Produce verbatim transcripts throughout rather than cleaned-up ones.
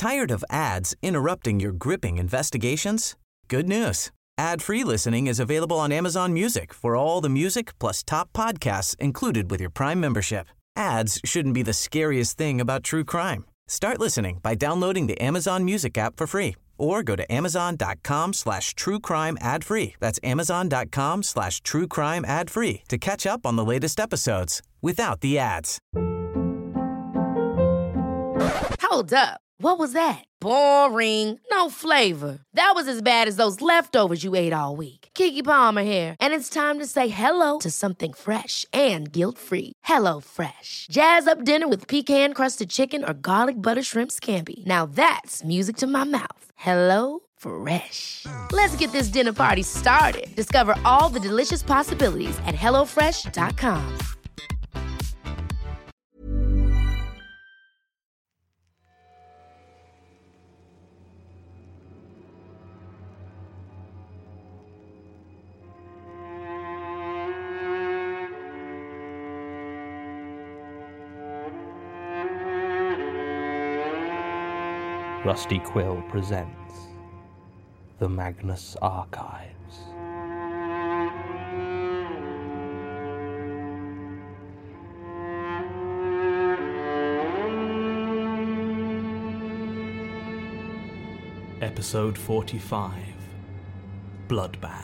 Tired of ads interrupting your gripping investigations? Good news. Ad-free listening is available on Amazon Music for all the music plus top podcasts included with your Prime membership. Ads shouldn't be the scariest thing about true crime. Start listening by downloading the Amazon Music app for free or go to amazon.com slash true crime ad free. That's amazon.com slash true crime ad free to catch up on the latest episodes without the ads. Hold up. What was that? Boring. No flavor. That was as bad as those leftovers you ate all week. Keke Palmer here, and it's time to say hello to something fresh and guilt-free. Hello Fresh. Jazz up dinner with pecan-crusted chicken or garlic butter shrimp scampi. Now that's music to my mouth. Hello Fresh. Let's get this dinner party started. Discover all the delicious possibilities at hello fresh dot com. Rusty Quill presents The Magnus Archives. Episode forty-five, Bloodbag.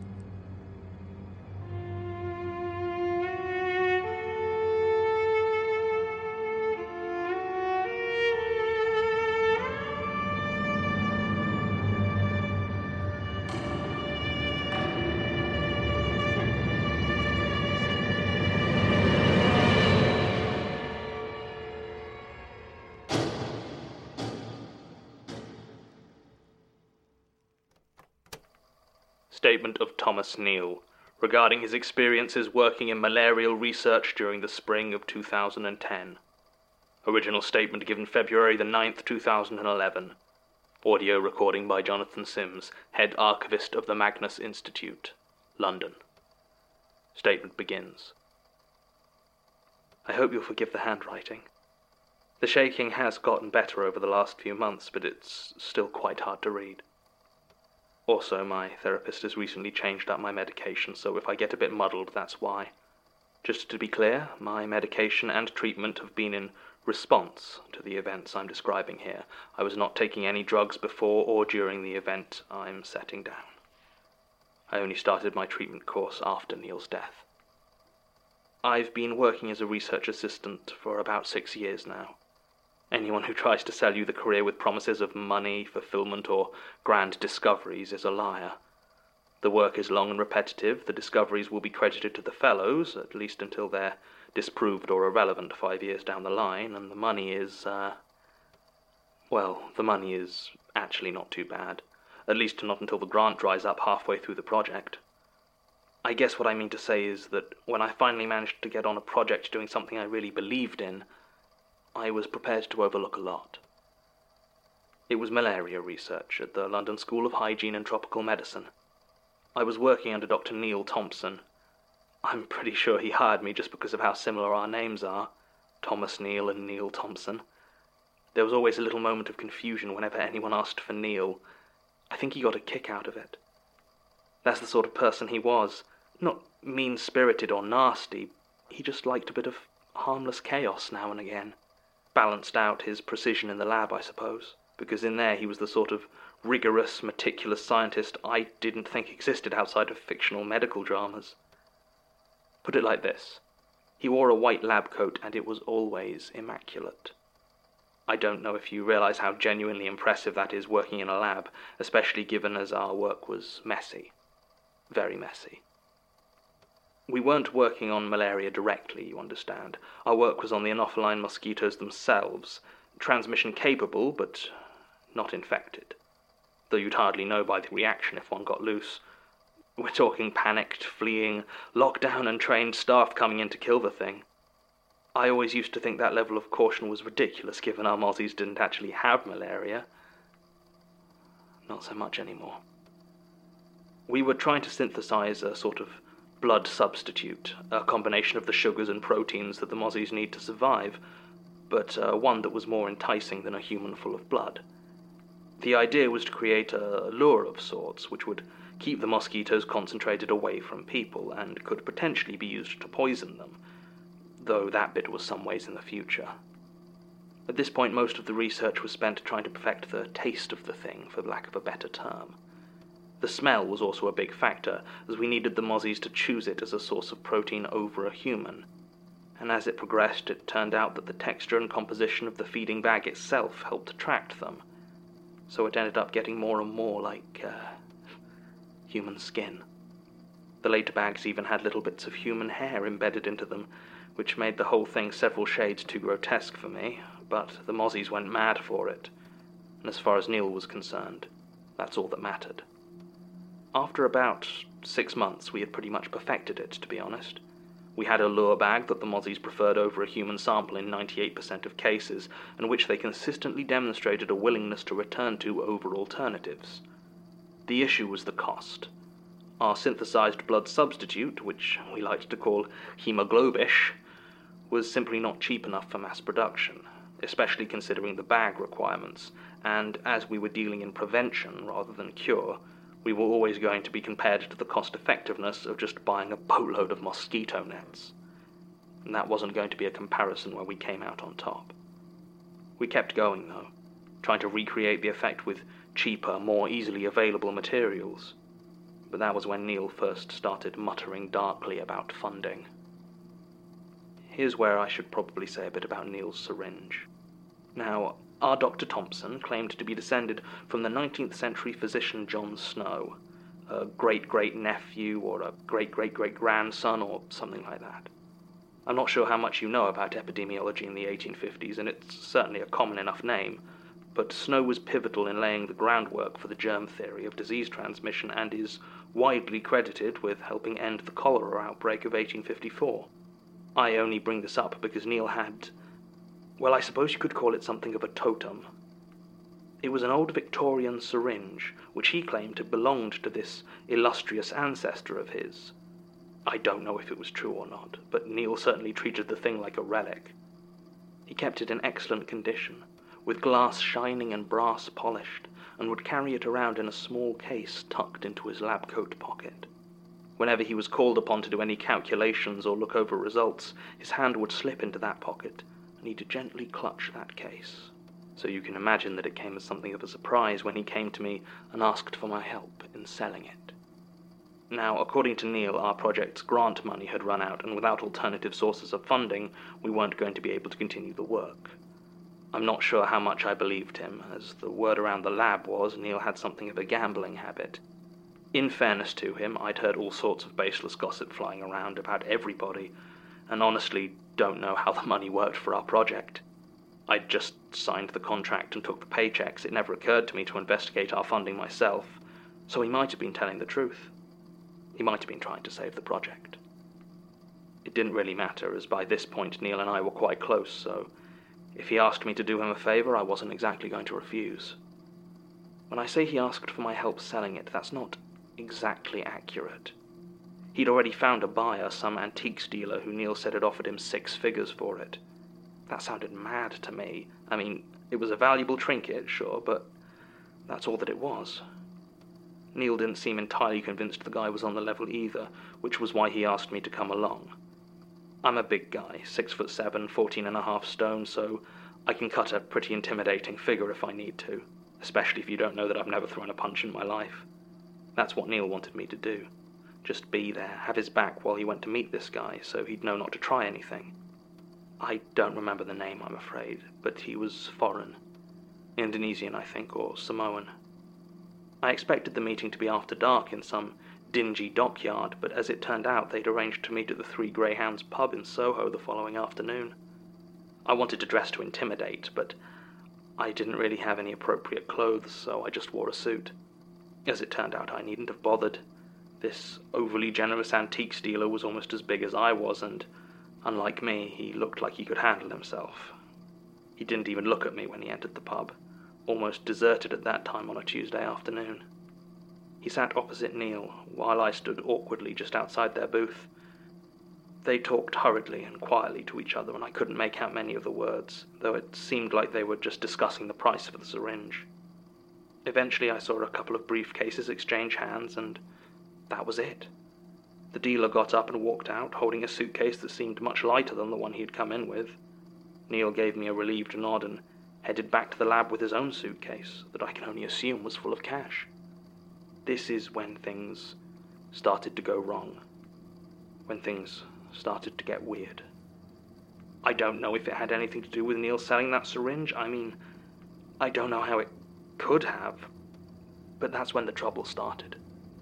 Statement of Thomas Neal regarding his experiences working in malarial research during the spring of two thousand ten. Original statement given February the ninth, two thousand eleven. Audio recording by Jonathan Sims, head archivist of the Magnus Institute, London. Statement begins. I hope you'll forgive the handwriting. The shaking has gotten better over the last few months, but it's still quite hard to read. Also, my therapist has recently changed up my medication, so if I get a bit muddled, that's why. Just to be clear, my medication and treatment have been in response to the events I'm describing here. I was not taking any drugs before or during the event I'm setting down. I only started my treatment course after Neal's death. I've been working as a research assistant for about six years now. Anyone who tries to sell you the career with promises of money, fulfillment, or grand discoveries is a liar. The work is long and repetitive. The discoveries will be credited to the fellows, at least until they're disproved or irrelevant five years down the line, and the money is, uh... well, the money is actually not too bad. At least not until the grant dries up halfway through the project. I guess what I mean to say is that when I finally managed to get on a project doing something I really believed in, I was prepared to overlook a lot. It was malaria research at the London School of Hygiene and Tropical Medicine. I was working under Doctor Neil Thompson. I'm pretty sure he hired me just because of how similar our names are, Thomas Neal and Neil Thompson. There was always a little moment of confusion whenever anyone asked for Neil. I think he got a kick out of it. That's the sort of person he was. Not mean-spirited or nasty. He just liked a bit of harmless chaos now and again. Balanced out his precision in the lab, I suppose, because in there he was the sort of rigorous, meticulous scientist I didn't think existed outside of fictional medical dramas. Put it like this. He wore a white lab coat and it was always immaculate. I don't know if you realize how genuinely impressive that is working in a lab, especially given as our work was messy. Very messy. We weren't working on malaria directly, you understand. Our work was on the Anopheline mosquitoes themselves, transmission capable, but not infected. Though you'd hardly know by the reaction if one got loose. We're talking panicked, fleeing, lockdown and trained staff coming in to kill the thing. I always used to think that level of caution was ridiculous, given our mozzies didn't actually have malaria. Not so much anymore. We were trying to synthesize a sort of blood substitute, a combination of the sugars and proteins that the mozzies need to survive. but uh, one that was more enticing than a human full of blood. The idea was to create a lure of sorts, which would keep the mosquitoes concentrated away from people, and could potentially be used to poison them, though that bit was some ways in the future. At this point, most of the research was spent trying to perfect the taste of the thing, for lack of a better term. The smell was also a big factor, as we needed the mozzies to choose it as a source of protein over a human, and as it progressed, it turned out that the texture and composition of the feeding bag itself helped attract them, so it ended up getting more and more like, uh, human skin. The later bags even had little bits of human hair embedded into them, which made the whole thing several shades too grotesque for me, but the mozzies went mad for it, and as far as Neil was concerned, that's all that mattered. After about six months, we had pretty much perfected it, to be honest. We had a lure bag that the mozzies preferred over a human sample in ninety-eight percent of cases, and which they consistently demonstrated a willingness to return to over alternatives. The issue was the cost. Our synthesized blood substitute, which we liked to call hemoglobish, was simply not cheap enough for mass production, especially considering the bag requirements, and as we were dealing in prevention rather than cure, we were always going to be compared to the cost-effectiveness of just buying a boatload of mosquito nets. And that wasn't going to be a comparison where we came out on top. We kept going, though, trying to recreate the effect with cheaper, more easily available materials. But that was when Neil first started muttering darkly about funding. Here's where I should probably say a bit about Neil's syringe. Now, our Doctor Thompson claimed to be descended from the nineteenth century physician John Snow, a great-great-nephew or a great-great-great-grandson or something like that. I'm not sure how much you know about epidemiology in the eighteen fifties, and it's certainly a common enough name, but Snow was pivotal in laying the groundwork for the germ theory of disease transmission and is widely credited with helping end the cholera outbreak of eighteen fifty-four. I only bring this up because Neil had, well, I suppose you could call it something of a totem. It was an old Victorian syringe, which he claimed had belonged to this illustrious ancestor of his. I don't know if it was true or not, but Neil certainly treated the thing like a relic. He kept it in excellent condition, with glass shining and brass polished, and would carry it around in a small case tucked into his lab coat pocket. Whenever he was called upon to do any calculations or look over results, his hand would slip into that pocket, and he'd gently clutch that case. So you can imagine that it came as something of a surprise when he came to me and asked for my help in selling it. Now, according to Neil, our project's grant money had run out, and without alternative sources of funding, we weren't going to be able to continue the work. I'm not sure how much I believed him, as the word around the lab was Neil had something of a gambling habit. In fairness to him, I'd heard all sorts of baseless gossip flying around about everybody, and honestly don't know how the money worked for our project. I'd just signed the contract and took the paychecks. It never occurred to me to investigate our funding myself, so he might have been telling the truth. He might have been trying to save the project. It didn't really matter, as by this point Neil and I were quite close, so if he asked me to do him a favour, I wasn't exactly going to refuse. When I say he asked for my help selling it, that's not exactly accurate. He'd already found a buyer, some antiques dealer who Neil said had offered him six figures for it. That sounded mad to me. I mean, it was a valuable trinket, sure, but that's all that it was. Neil didn't seem entirely convinced the guy was on the level either, which was why he asked me to come along. I'm a big guy, six foot seven, fourteen and a half stone, so I can cut a pretty intimidating figure if I need to, especially if you don't know that I've never thrown a punch in my life. That's what Neil wanted me to do. Just be there, have his back while he went to meet this guy, so he'd know not to try anything. I don't remember the name, I'm afraid, but he was foreign. Indonesian, I think, or Samoan. I expected the meeting to be after dark in some dingy dockyard, but as it turned out, they'd arranged to meet at the Three Greyhounds pub in Soho the following afternoon. I wanted to dress to intimidate, but I didn't really have any appropriate clothes, so I just wore a suit. As it turned out, I needn't have bothered. This overly generous antiques dealer was almost as big as I was, and, unlike me, he looked like he could handle himself. He didn't even look at me when he entered the pub, almost deserted at that time on a Tuesday afternoon. He sat opposite Neil, while I stood awkwardly just outside their booth. They talked hurriedly and quietly to each other, and I couldn't make out many of the words, though it seemed like they were just discussing the price for the syringe. Eventually I saw a couple of briefcases exchange hands, and that was it. The dealer got up and walked out, holding a suitcase that seemed much lighter than the one he'd come in with. Neil gave me a relieved nod and headed back to the lab with his own suitcase, that I can only assume was full of cash. This is when things started to go wrong. When things started to get weird. I don't know if it had anything to do with Neil selling that syringe. I mean, I don't know how it could have, but that's when the trouble started.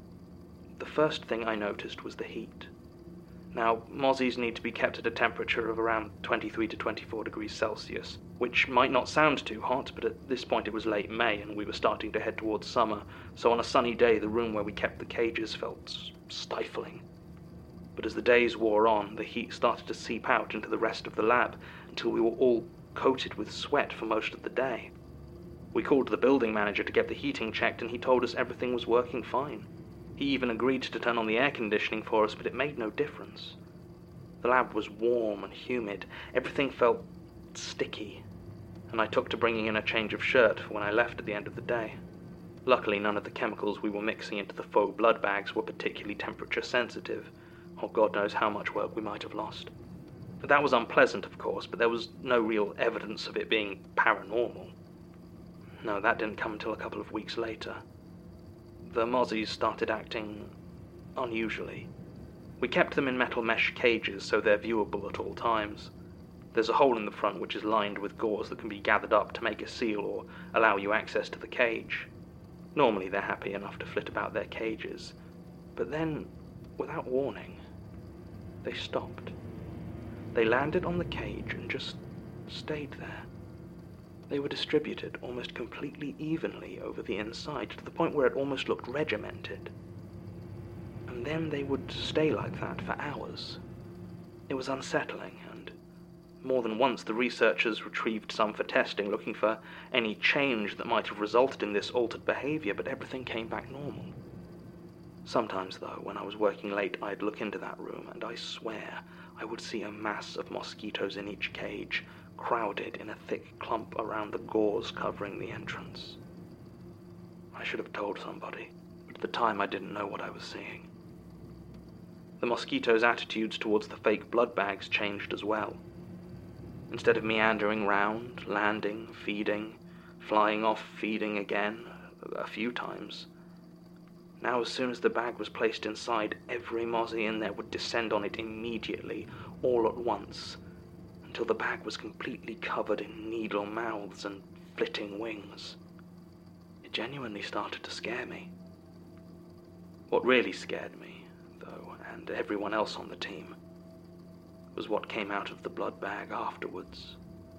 The first thing I noticed was the heat. Now, mozzies need to be kept at a temperature of around twenty-three to twenty-four degrees Celsius, which might not sound too hot, but at this point it was late May and we were starting to head towards summer, so on a sunny day the room where we kept the cages felt stifling. But as the days wore on, the heat started to seep out into the rest of the lab until we were all coated with sweat for most of the day. We called the building manager to get the heating checked, and he told us everything was working fine. He even agreed to turn on the air conditioning for us, but it made no difference. The lab was warm and humid. Everything felt sticky, and I took to bringing in a change of shirt for when I left at the end of the day. Luckily, none of the chemicals we were mixing into the faux blood bags were particularly temperature sensitive, or God knows how much work we might have lost. That was unpleasant, of course, but there was no real evidence of it being paranormal. No, that didn't come until a couple of weeks later. The mozzies started acting unusually. We kept them in metal mesh cages so they're viewable at all times. There's a hole in the front which is lined with gauze that can be gathered up to make a seal or allow you access to the cage. Normally they're happy enough to flit about their cages, but then, without warning, they stopped. They landed on the cage and just stayed there. They were distributed almost completely evenly over the inside, to the point where it almost looked regimented. And then they would stay like that for hours. It was unsettling, and more than once the researchers retrieved some for testing, looking for any change that might have resulted in this altered behavior, but everything came back normal. Sometimes, though, when I was working late, I'd look into that room, and I swear I would see a mass of mosquitoes in each cage, crowded in a thick clump around the gauze covering the entrance. I should have told somebody, but at the time I didn't know what I was seeing. The mosquitoes' attitudes towards the fake blood bags changed as well. Instead of meandering round, landing, feeding, flying off, feeding again, a few times, now as soon as the bag was placed inside, every mozzie in there would descend on it immediately, all at once, until the bag was completely covered in needle mouths and flitting wings. It genuinely started to scare me. What really scared me, though, and everyone else on the team, was what came out of the blood bag afterwards.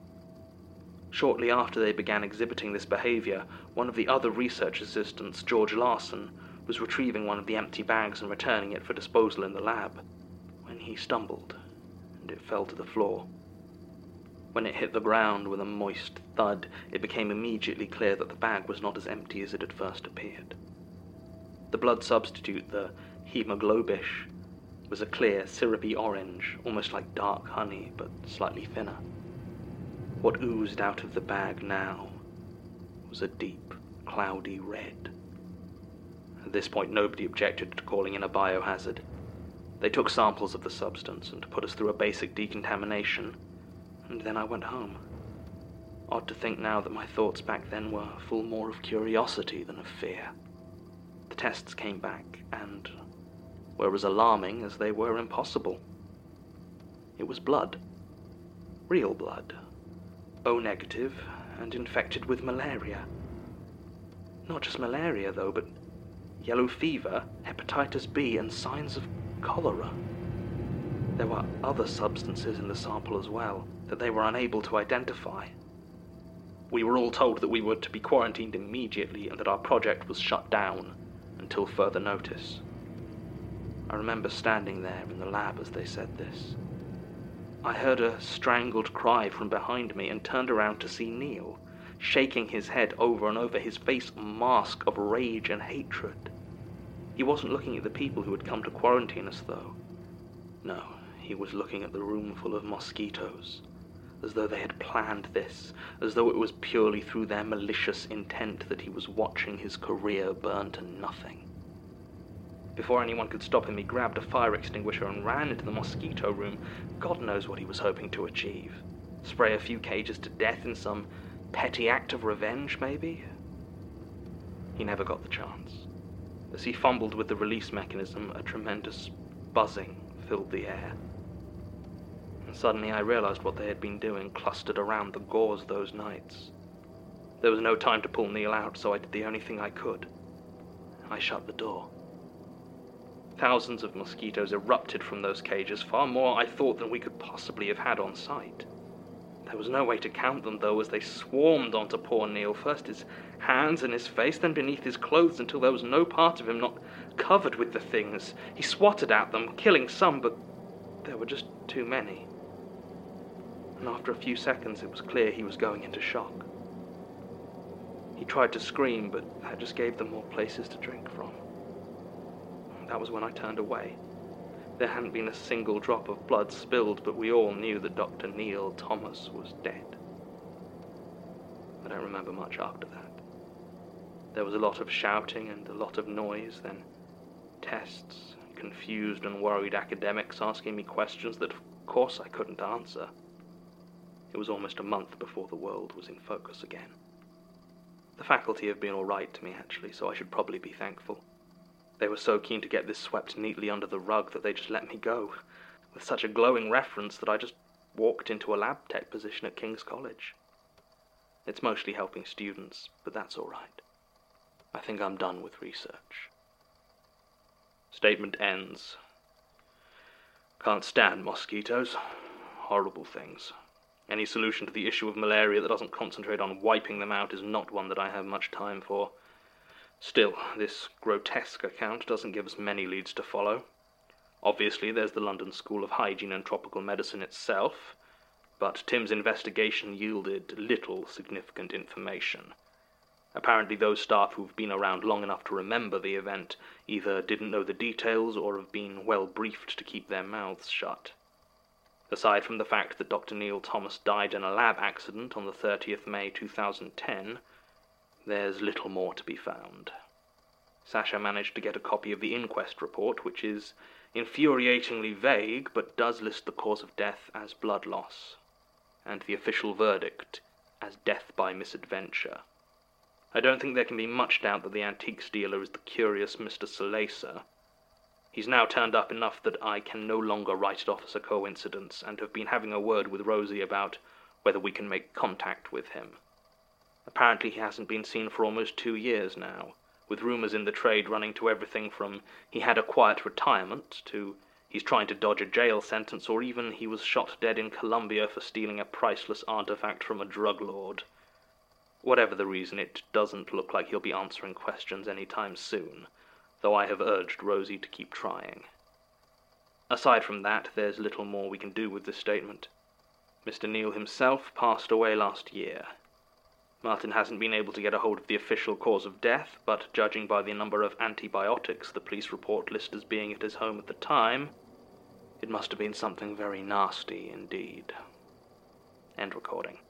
Shortly after they began exhibiting this behavior, one of the other research assistants, George Larson, was retrieving one of the empty bags and returning it for disposal in the lab, when he stumbled, and it fell to the floor. When it hit the ground with a moist thud, it became immediately clear that the bag was not as empty as it had first appeared. The blood substitute, the hemoglobish, was a clear, syrupy orange, almost like dark honey, but slightly thinner. What oozed out of the bag now was a deep, cloudy red. At this point, nobody objected to calling in a biohazard. They took samples of the substance and put us through a basic decontamination, and then I went home. Odd to think now that my thoughts back then were full more of curiosity than of fear. The tests came back, and were as alarming as they were impossible. It was blood. Real blood. O negative, and infected with malaria. Not just malaria, though, but yellow fever, hepatitis B, and signs of cholera. There were other substances in the sample as well that they were unable to identify. We were all told that we were to be quarantined immediately and that our project was shut down until further notice. I remember standing there in the lab as they said this. I heard a strangled cry from behind me and turned around to see Neil, shaking his head over and over, his face a mask of rage and hatred. He wasn't looking at the people who had come to quarantine us, though. No, he He was looking at the room full of mosquitoes, as though they had planned this, as though it was purely through their malicious intent that he was watching his career burn to nothing. Before anyone could stop him, he grabbed a fire extinguisher and ran into the mosquito room. God knows what he was hoping to achieve. Spray a few cages to death in some petty act of revenge, maybe? He never got the chance. As he fumbled with the release mechanism, a tremendous buzzing filled the air. And suddenly I realized what they had been doing clustered around the gauze those nights. There was no time to pull Neil out, so I did the only thing I could. I shut the door. Thousands of mosquitoes erupted from those cages, far more, I thought, than we could possibly have had on sight. There was no way to count them, though, as they swarmed onto poor Neil, first his hands and his face, then beneath his clothes, until there was no part of him not covered with the things. He swatted at them, killing some, but there were just too many. And after a few seconds, it was clear he was going into shock. He tried to scream, but that just gave them more places to drink from. That was when I turned away. There hadn't been a single drop of blood spilled, but we all knew that Doctor Neil Thomas was dead. I don't remember much after that. There was a lot of shouting and a lot of noise, then tests, confused and worried academics asking me questions that of course I couldn't answer. It was almost a month before the world was in focus again. The faculty have been all right to me, actually, so I should probably be thankful. They were so keen to get this swept neatly under the rug that they just let me go, with such a glowing reference that I just walked into a lab tech position at King's College. It's mostly helping students, but that's all right. I think I'm done with research. Statement ends. Can't stand mosquitoes. Horrible things. Any solution to the issue of malaria that doesn't concentrate on wiping them out is not one that I have much time for. Still, this grotesque account doesn't give us many leads to follow. Obviously, there's the London School of Hygiene and Tropical Medicine itself, but Tim's investigation yielded little significant information. Apparently those staff who've been around long enough to remember the event either didn't know the details or have been well briefed to keep their mouths shut. Aside from the fact that Doctor Neil Thomas died in a lab accident on the thirtieth of May two thousand ten, there's little more to be found. Sasha managed to get a copy of the inquest report, which is infuriatingly vague, but does list the cause of death as blood loss, and the official verdict as death by misadventure. I don't think there can be much doubt that the antiques dealer is the curious Mister Solacer. He's now turned up enough that I can no longer write it off as a coincidence, and have been having a word with Rosie about whether we can make contact with him. Apparently he hasn't been seen for almost two years now, with rumours in the trade running to everything from he had a quiet retirement to he's trying to dodge a jail sentence, or even he was shot dead in Colombia for stealing a priceless artifact from a drug lord. Whatever the reason, it doesn't look like he'll be answering questions anytime soon, though I have urged Rosie to keep trying. Aside from that, there's little more we can do with this statement. Mister Neil himself passed away last year. Martin hasn't been able to get a hold of the official cause of death, but judging by the number of antibiotics the police report list as being at his home at the time, it must have been something very nasty indeed. End recording.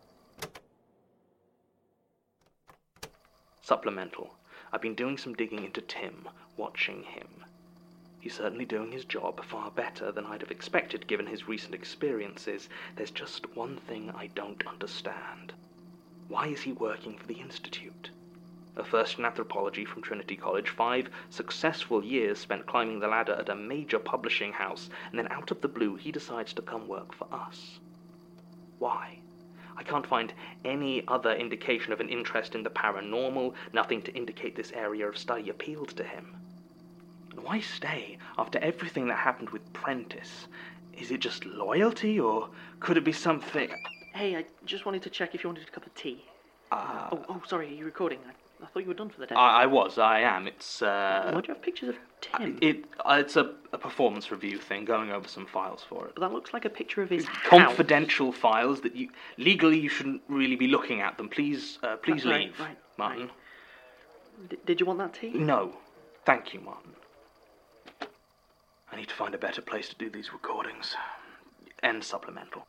Supplemental. I've been doing some digging into Tim, watching him. He's certainly doing his job far better than I'd have expected given his recent experiences. There's just one thing I don't understand. Why is he working for the Institute? A first in anthropology from Trinity College, five successful years spent climbing the ladder at a major publishing house, and then out of the blue he decides to come work for us. Why? I can't find any other indication of an interest in the paranormal, nothing to indicate this area of study appealed to him. And why stay after everything that happened with Prentice? Is it just loyalty, or could it be something... Hey, I just wanted to check if you wanted a cup of tea. Uh, oh, oh, sorry, are you recording? I, I thought you were done for the day. I, I was, I am. It's, uh... Why do you have pictures of Tim? It, uh, it's a, a performance review thing, going over some files for it. That looks like a picture of his house. Confidential files that you... Legally, you shouldn't really be looking at them. Please, uh, please right, leave, right, Martin. Right. D- did you want that tea? No. Thank you, Martin. I I need to find a better place to do these recordings. End supplemental.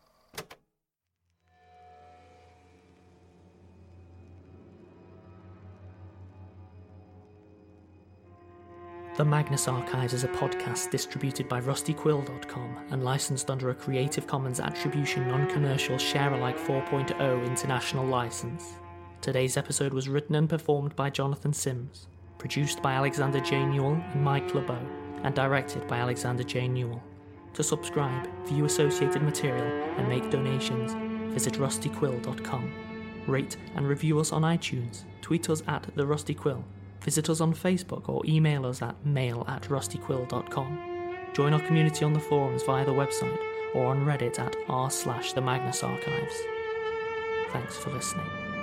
The Magnus Archives is a podcast distributed by rusty quill dot com and licensed under a Creative Commons Attribution Non-Commercial Share-alike four point oh international license. Today's episode was written and performed by Jonathan Sims, produced by Alexander J. Newell and Mike LeBeau, and directed by Alexander J. Newell. To subscribe, view associated material, and make donations, visit rusty quill dot com. Rate and review us on iTunes, tweet us at The Rusty Quill, visit us on Facebook or email us at mail at rusty quill dot com. Join our community on the forums via the website or on Reddit at r slash the Magnus Archives. Thanks for listening.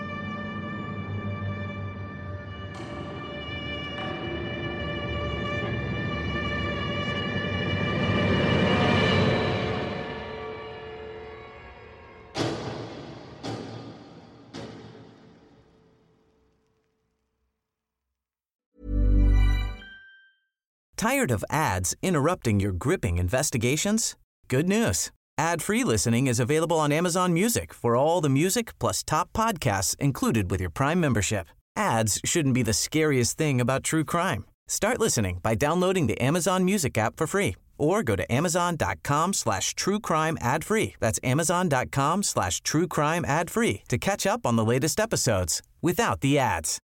Tired of ads interrupting your gripping investigations? Good news. Ad-free listening is available on Amazon Music for all the music plus top podcasts included with your Prime membership. Ads shouldn't be the scariest thing about true crime. Start listening by downloading the Amazon Music app for free or go to amazon.com slash true crime ad free. That's amazon.com slash true crime ad free to catch up on the latest episodes without the ads.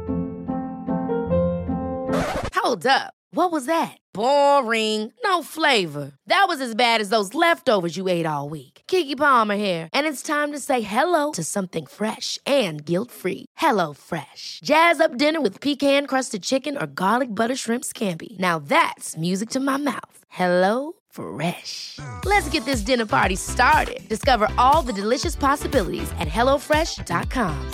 Hold up. What was that? Boring. No flavor. That was as bad as those leftovers you ate all week. Keke Palmer here, and it's time to say hello to something fresh and guilt-free. Hello Fresh. Jazz up dinner with pecan-crusted chicken or garlic butter shrimp scampi. Now that's music to my mouth. Hello Fresh. Let's get this dinner party started. Discover all the delicious possibilities at hello fresh dot com.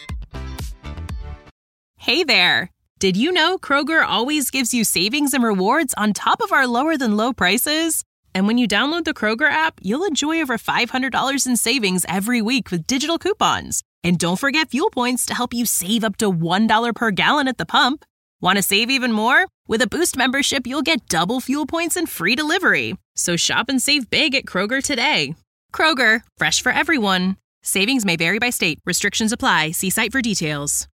Hey there. Did you know Kroger always gives you savings and rewards on top of our lower-than-low prices? And when you download the Kroger app, you'll enjoy over five hundred dollars in savings every week with digital coupons. And don't forget fuel points to help you save up to one dollar per gallon at the pump. Want to save even more? With a Boost membership, you'll get double fuel points and free delivery. So shop and save big at Kroger today. Kroger, fresh for everyone. Savings may vary by state. Restrictions apply. See site for details.